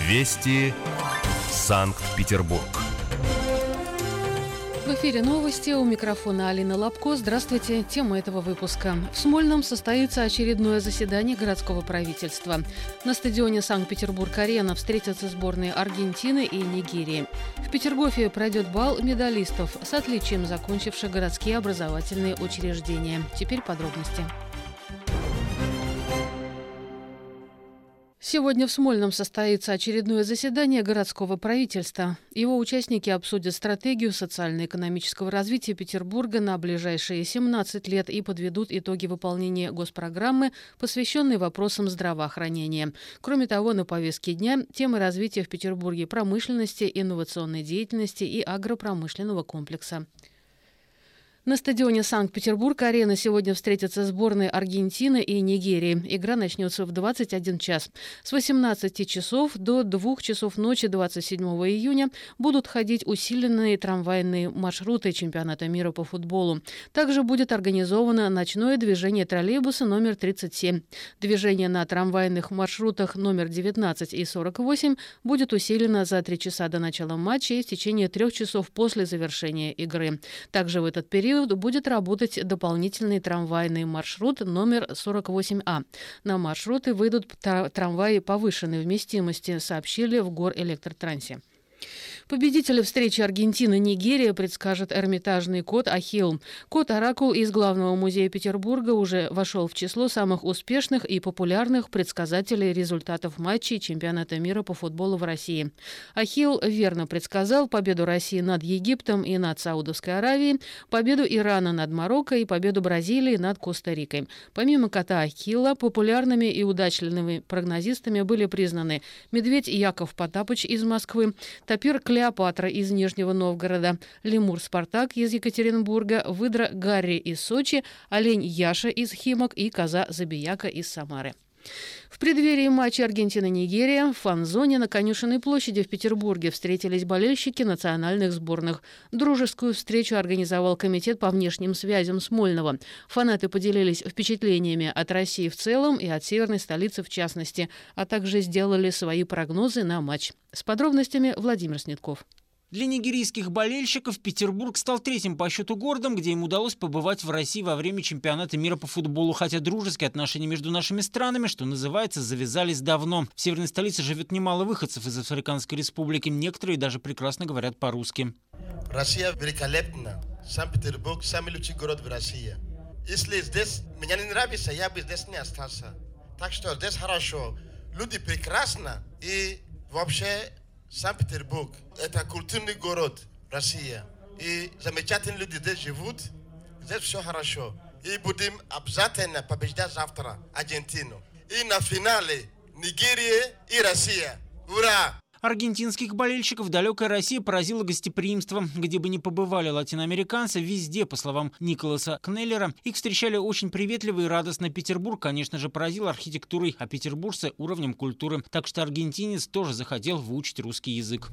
Вести Санкт-Петербург. В эфире новости. У микрофона Алина Лапко. Здравствуйте. Тема этого выпуска. В Смольном состоится очередное заседание городского правительства. На стадионе Санкт-Петербург-Арена встретятся сборные Аргентины и Нигерии. В Петергофе пройдет бал медалистов с отличием закончивших городские образовательные учреждения. Теперь подробности. Сегодня в Смольном состоится очередное заседание городского правительства. Его участники обсудят стратегию социально-экономического развития Петербурга на ближайшие 17 лет и подведут итоги выполнения госпрограммы, посвященной вопросам здравоохранения. Кроме того, на повестке дня темы развития в Петербурге промышленности, инновационной деятельности и агропромышленного комплекса. На стадионе Санкт-Петербург-Арена сегодня встретятся сборные Аргентины и Нигерии. Игра начнется в 21 час. С 18 часов до 2 часов ночи 27 июня будут ходить усиленные трамвайные маршруты чемпионата мира по футболу. Также будет организовано ночное движение троллейбуса номер 37. Движение на трамвайных маршрутах номер 19 и 48 будет усилено за 3 часа до начала матча и в течение 3 часов после завершения игры. Также в этот период будет работать дополнительный трамвайный маршрут номер 48А. На маршруты выйдут трамваи повышенной вместимости, сообщили в Горэлектротрансе. Победителя встречи Аргентина-Нигерия предскажет эрмитажный кот Ахилл. Кот-оракул из Главного музея Петербурга уже вошел в число самых успешных и популярных предсказателей результатов матчей чемпионата мира по футболу в России. Ахилл верно предсказал победу России над Египтом и над Саудовской Аравией, победу Ирана над Марокко и победу Бразилии над Коста-Рикой. Помимо кота Ахилла, популярными и удачливыми прогнозистами были признаны медведь Яков Потапыч из Москвы, тапир Клеопатра из Нижнего Новгорода, лемур Спартак из Екатеринбурга, выдра Гарри из Сочи, олень Яша из Химок и коза Забияка из Самары. В преддверии матча Аргентина-Нигерия в фан-зоне на Конюшенной площади в Петербурге встретились болельщики национальных сборных. Дружескую встречу организовал комитет по внешним связям Смольного. Фанаты поделились впечатлениями от России в целом и от северной столицы в частности, а также сделали свои прогнозы на матч. С подробностями Владимир Снетков. Для нигерийских болельщиков Петербург стал третьим по счету городом, где им удалось побывать в России во время чемпионата мира по футболу. Хотя дружеские отношения между нашими странами, что называется, завязались давно. В северной столице живет немало выходцев из Африканской республики. Некоторые даже прекрасно говорят по-русски. Россия великолепна. Санкт-Петербург – самый лучший город в России. Если здесь мне не нравится, я бы здесь не остался. Так что здесь хорошо. Люди прекрасны и вообще... Санкт-Петербург – это культурный город России. И замечательные люди здесь живут. Здесь все хорошо. И будем обязательно побеждать завтра Аргентину. И на финале Нигерия и Россия. Ура! Аргентинских болельщиков далекая Россия поразила гостеприимством. Где бы ни побывали латиноамериканцы, везде, по словам Николаса Кнеллера, их встречали очень приветливо и радостно. Петербург, конечно же, поразил архитектурой, а петербуржцы – уровнем культуры. Так что аргентинец тоже захотел выучить русский язык.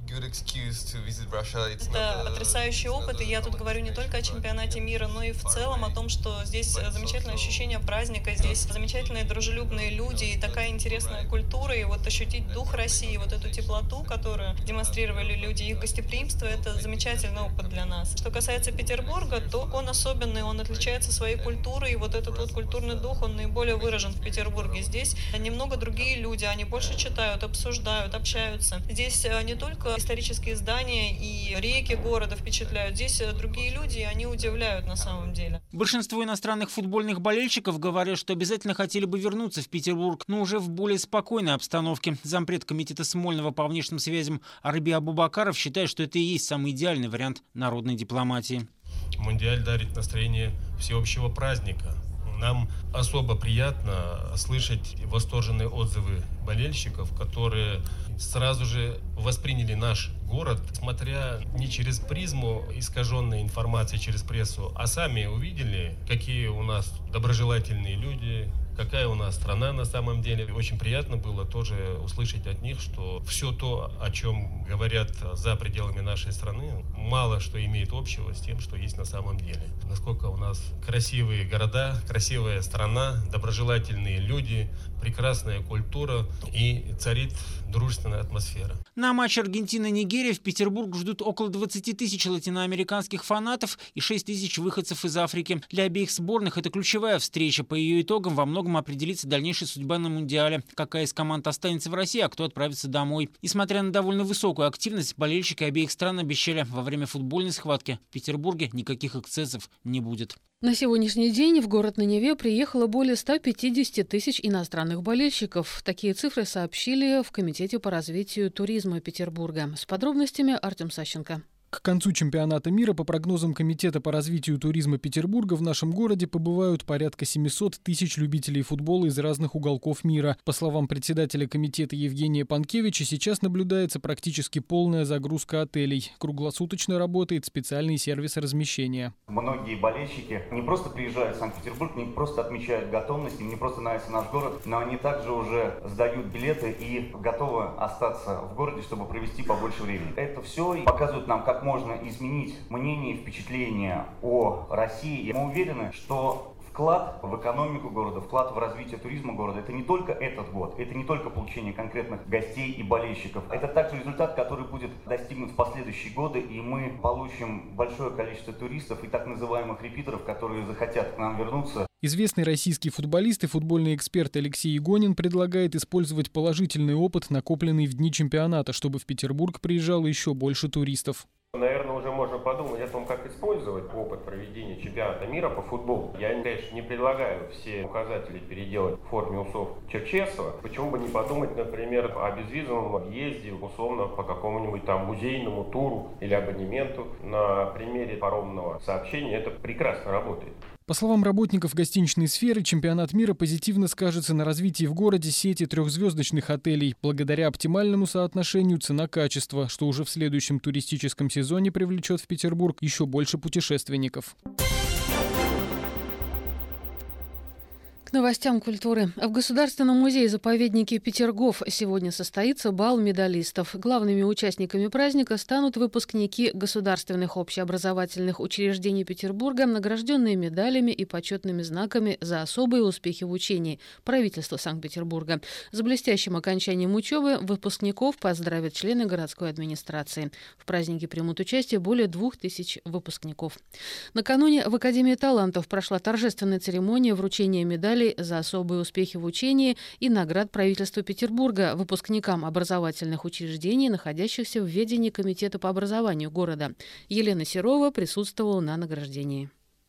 Это потрясающий опыт, и я тут говорю не только о чемпионате мира, но и в целом о том, что здесь замечательное ощущение праздника, здесь замечательные дружелюбные люди и такая интересная культура, и вот ощутить дух России, вот эту теплоту, которую демонстрировали люди, их гостеприимство, это замечательный опыт для нас. Что касается Петербурга, то он особенный, он отличается своей культурой, и вот этот вот культурный дух, он наиболее выражен в Петербурге. Здесь немного другие люди, они больше читают, обсуждают, общаются. Здесь не только исторические здания и реки города впечатляют, здесь другие люди, и они удивляют на самом деле. Большинство иностранных футбольных болельщиков говорят, что обязательно хотели бы вернуться в Петербург, но уже в более спокойной обстановке. Зампред комитета Смольного по внешним связям Арби Абубакаров считает, что это и есть самый идеальный вариант народной дипломатии. Мундиаль дарит настроение всеобщего праздника. Нам особо приятно слышать восторженные отзывы болельщиков, которые сразу же восприняли наш город, смотря не через призму искаженной информации через прессу, а сами увидели, какие у нас доброжелательные люди, какая такая у нас страна на самом деле. Очень приятно было тоже услышать от них, что все то, о чем говорят за пределами нашей страны, мало что имеет общего с тем, что есть на самом деле. Насколько у нас красивые города, красивая страна, доброжелательные люди, прекрасная культура и царит дружественная атмосфера. На матч Аргентина-Нигерия в Петербург ждут около 20 тысяч латиноамериканских фанатов и 6 тысяч выходцев из Африки. Для обеих сборных это ключевая встреча. По ее итогам во многом определится дальнейшая судьба на Мундиале. Какая из команд останется в России, а кто отправится домой. Несмотря на довольно высокую активность, болельщики обеих стран обещали, во время футбольной схватки в Петербурге никаких эксцессов не будет. На сегодняшний день в город на Неве приехало более 150 тысяч иностранных болельщиков. Такие цифры сообщили в Комитете по развитию туризма Петербурга. С подробностями Артем Сащенко. К концу чемпионата мира, по прогнозам Комитета по развитию туризма Петербурга, в нашем городе побывают порядка 700 тысяч любителей футбола из разных уголков мира. По словам председателя комитета Евгения Панкевича, сейчас наблюдается практически полная загрузка отелей. Круглосуточно работает специальный сервис размещения. Многие болельщики не просто приезжают в Санкт-Петербург, не просто отмечают готовность, им не просто нравится наш город, но они также уже сдают билеты и готовы остаться в городе, чтобы провести побольше времени. Это все показывает нам, как можно изменить мнение и впечатление о России. И мы уверены, что вклад в экономику города, вклад в развитие туризма города – это не только этот год, это не только получение конкретных гостей и болельщиков. Это также результат, который будет достигнут в последующие годы, и мы получим большое количество туристов и так называемых репитеров, которые захотят к нам вернуться. Известный российский футболист и футбольный эксперт Алексей Игонин предлагает использовать положительный опыт, накопленный в дни чемпионата, чтобы в Петербург приезжало еще больше туристов. Наверное, уже можно подумать о том, как использовать опыт проведения чемпионата мира по футболу. Я, конечно, не предлагаю все указатели переделать в форме усов Черчесова. Почему бы не подумать, например, о безвизовом въезде, условно, по какому-нибудь там музейному туру или абонементу. На примере паромного сообщения это прекрасно работает. По словам работников гостиничной сферы, чемпионат мира позитивно скажется на развитии в городе сети трехзвездочных отелей, благодаря оптимальному соотношению цена-качество, что уже в следующем туристическом сезоне привлечет в Петербург еще больше путешественников. К новостям культуры. В Государственном музее-заповеднике Петергоф сегодня состоится бал медалистов. Главными участниками праздника станут выпускники государственных общеобразовательных учреждений Петербурга, награжденные медалями и почетными знаками за особые успехи в учении правительства Санкт-Петербурга. С блестящим окончанием учебы выпускников поздравят члены городской администрации. В празднике примут участие более 2000 выпускников. Накануне в Академии талантов прошла торжественная церемония вручения медалей за особые успехи в учении и наград правительства Петербурга выпускникам образовательных учреждений, находящихся в ведении Комитета по образованию города. Елена Серова присутствовала на награждении.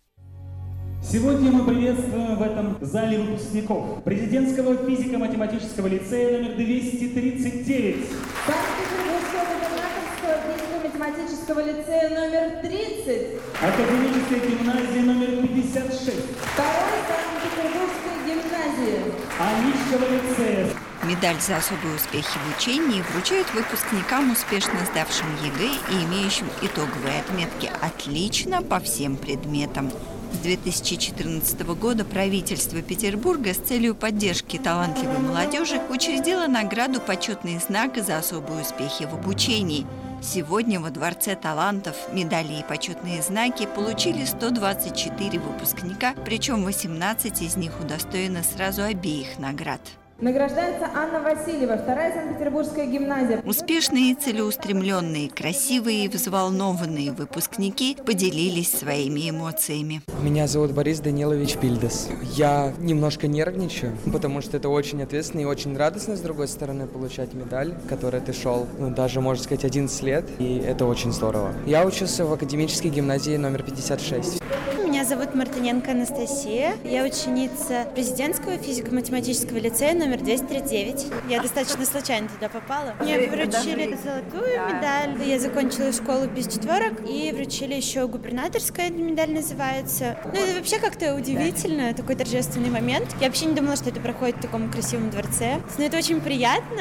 Сегодня мы приветствуем в этом зале выпускников Президентского физико-математического лицея номер 239. Санкт-Петербургского губернаторского физико-математического лицея номер 30. Академической гимназии номер 56. Второй Санкт-Петербургской гимназии. Аничкова лицея. Медаль за особые успехи в учении вручают выпускникам, успешно сдавшим ЕГЭ и имеющим итоговые отметки «Отлично» по всем предметам. С 2014 года правительство Петербурга с целью поддержки талантливой молодежи учредило награду «Почетный знак» за особые успехи в обучении. Сегодня во Дворце талантов медали и почетные знаки получили 124 выпускника, причем 18 из них удостоены сразу обеих наград. Награждается Анна Васильева, вторая Санкт-Петербургская гимназия. Успешные, целеустремленные, красивые и взволнованные выпускники поделились своими эмоциями. Меня зовут Борис Данилович Пильдес. Я немножко нервничаю, потому что это очень ответственно и очень радостно, с другой стороны, получать медаль, к которой ты шел, даже, можно сказать, 11 лет, и это очень здорово. Я учился в академической гимназии номер 56. Меня зовут Мартыненко Анастасия. Я ученица Президентского физико-математического лицея номер 239. Я достаточно случайно туда попала. Мне вручили золотую медаль. Я закончила школу без четверок и вручили еще губернаторская медаль называется. Ну, это вообще как-то удивительно, такой торжественный момент. Я вообще не думала, что это проходит в таком красивом дворце. Но это очень приятно.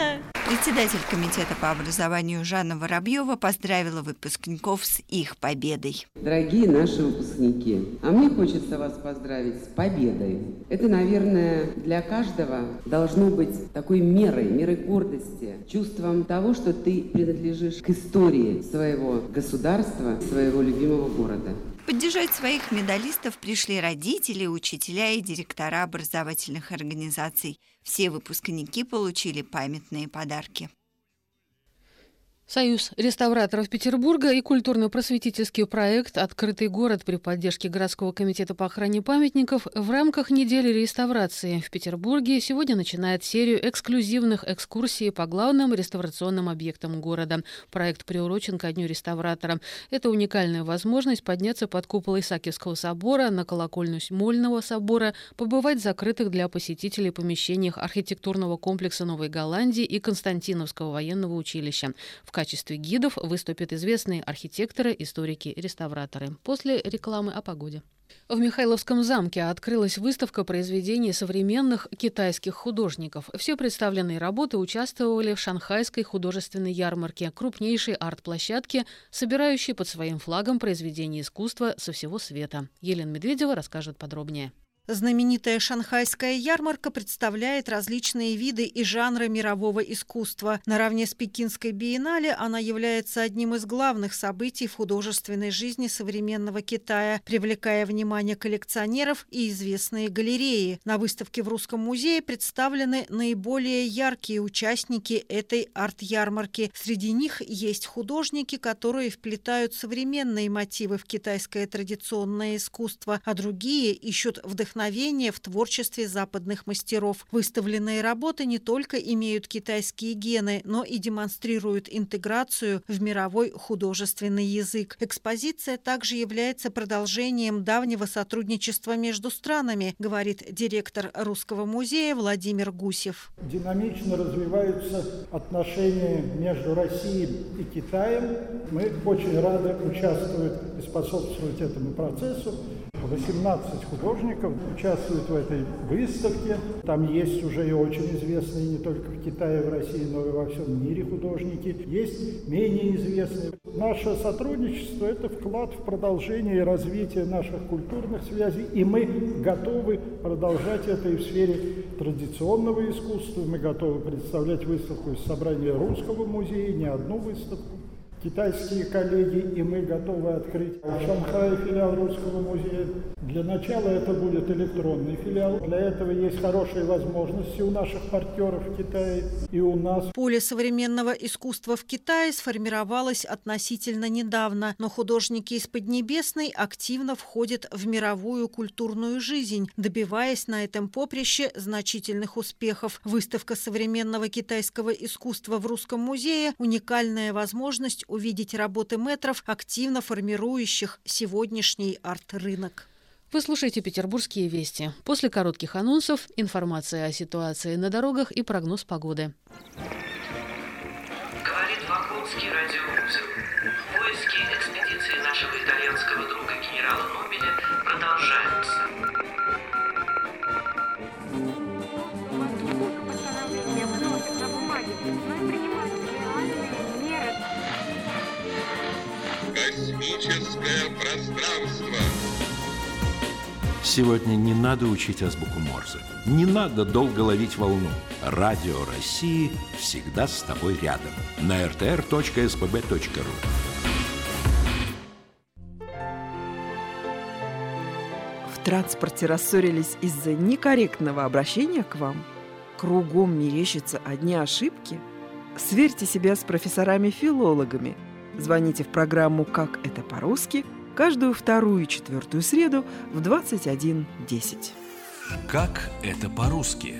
Председатель комитета по образованию Жанна Воробьева поздравила выпускников с их победой. Дорогие наши выпускники, а мне хочется вас поздравить с победой. Это, наверное, для каждого должно быть такой мерой гордости, чувством того, что ты принадлежишь к истории своего государства, своего любимого города. Поддержать своих медалистов пришли родители, учителя и директора образовательных организаций. Все выпускники получили памятные подарки. Союз реставраторов Петербурга и культурно-просветительский проект «Открытый город» при поддержке городского комитета по охране памятников в рамках недели реставрации в Петербурге сегодня начинает серию эксклюзивных экскурсий по главным реставрационным объектам города. Проект приурочен ко Дню реставратора. Это уникальная возможность подняться под купол Исаакиевского собора, на колокольню Смольного собора, побывать в закрытых для посетителей помещениях архитектурного комплекса Новой Голландии и Константиновского военного училища. В качестве гидов выступят известные архитекторы, историки, реставраторы. После рекламы о погоде. В Михайловском замке открылась выставка произведений современных китайских художников. Все представленные работы участвовали в Шанхайской художественной ярмарке, крупнейшей арт-площадке, собирающей под своим флагом произведения искусства со всего света. Елена Медведева расскажет подробнее. Знаменитая шанхайская ярмарка представляет различные виды и жанры мирового искусства. Наравне с Пекинской биеннале она является одним из главных событий в художественной жизни современного Китая, привлекая внимание коллекционеров и известные галереи. На выставке в Русском музее представлены наиболее яркие участники этой арт-ярмарки. Среди них есть художники, которые вплетают современные мотивы в китайское традиционное искусство, а другие ищут вдохновение в творчестве западных мастеров. Выставленные работы не только имеют китайские гены, но и демонстрируют интеграцию в мировой художественный язык. Экспозиция также является продолжением давнего сотрудничества между странами, говорит директор Русского музея Владимир Гусев. Динамично развиваются отношения между Россией и Китаем. Мы очень рады участвовать и способствовать этому процессу. 18 художников участвуют в этой выставке. Там есть уже и очень известные не только в Китае, в России, но и во всем мире художники. Есть менее известные. Наше сотрудничество – это вклад в продолжение и развитие наших культурных связей. И мы готовы продолжать это и в сфере традиционного искусства. Мы готовы представлять выставку из собрания Русского музея, не одну выставку. Китайские коллеги, и мы готовы открыть в Шанхае филиал Русского музея. Для начала это будет электронный филиал. Для этого есть хорошие возможности у наших партнеров в Китае и у нас. Поле современного искусства в Китае сформировалось относительно недавно, но художники из Поднебесной активно входят в мировую культурную жизнь, добиваясь на этом поприще значительных успехов. Выставка современного китайского искусства в Русском музее – уникальная возможность увидеть работы мэтров, активно формирующих сегодняшний арт-рынок. Вы слушаете «Петербургские вести». После коротких анонсов информация о ситуации на дорогах и прогноз погоды. Говорит Вакутский радиоузел. Поиски экспедиции нашего итальянского друга генерала Нобеля продолжаются. Космическое пространство. Сегодня не надо учить азбуку Морзе. Не надо долго ловить волну. Радио России всегда с тобой рядом. На rtr.spb.ru. В транспорте рассорились из-за некорректного обращения к вам? Кругом мерещатся одни ошибки? Сверьте себя с профессорами-филологами. Звоните в программу «Как это по-русски» каждую вторую и четвертую среду в 21:10. Как это по-русски?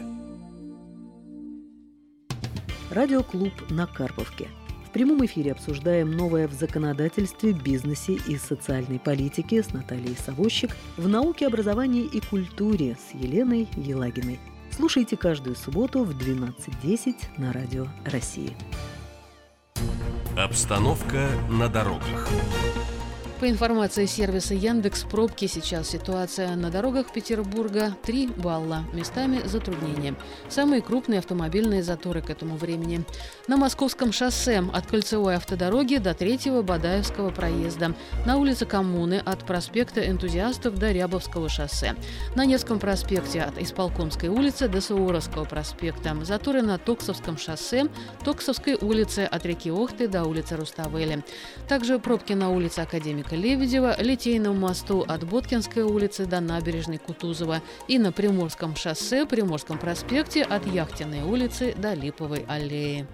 Радиоклуб на Карповке. В прямом эфире обсуждаем новое в законодательстве, бизнесе и социальной политике с Натальей Савощик, в науке, образовании и культуре с Еленой Елагиной. Слушайте каждую субботу в 12:10 на Радио России. Обстановка на дорогах. По информации сервиса Яндекс, пробки сейчас ситуация на дорогах Петербурга 3 балла, местами затруднения. Самые крупные автомобильные заторы к этому времени. На Московском шоссе от Кольцевой автодороги до 3-го Бадаевского проезда. На улице Коммуны от проспекта Энтузиастов до Рябовского шоссе. На Невском проспекте от Исполкомской улицы до Суворовского проспекта. Заторы на Токсовском шоссе, Токсовской улице от реки Охты до улицы Руставели. Также пробки на улице Академика Лебедева, Литейном мосту от Боткинской улицы до набережной Кутузова и на Приморском шоссе, Приморском проспекте от Яхтенной улицы до Липовой аллеи.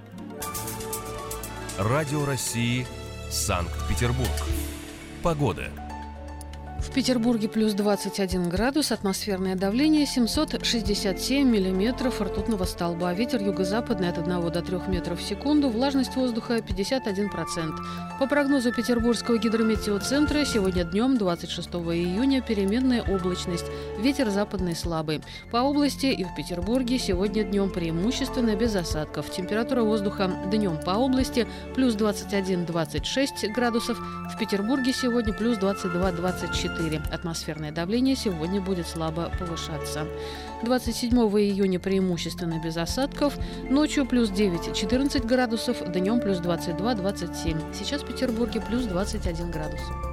Радио России, Санкт-Петербург. Погода. В Петербурге плюс 21 градус, атмосферное давление 767 миллиметров ртутного столба. Ветер юго-западный от 1 до 3 метров в секунду, влажность воздуха 51%. По прогнозу Петербургского гидрометеоцентра, сегодня днем, 26 июня, переменная облачность, ветер западный слабый. По области и в Петербурге сегодня днем преимущественно без осадков. Температура воздуха днем по области плюс 21-26 градусов, в Петербурге сегодня плюс 22-24. Атмосферное давление сегодня будет слабо повышаться. 27 июня преимущественно без осадков. Ночью плюс 9-14 градусов, днем плюс 22-27. Сейчас в Петербурге плюс 21 градус.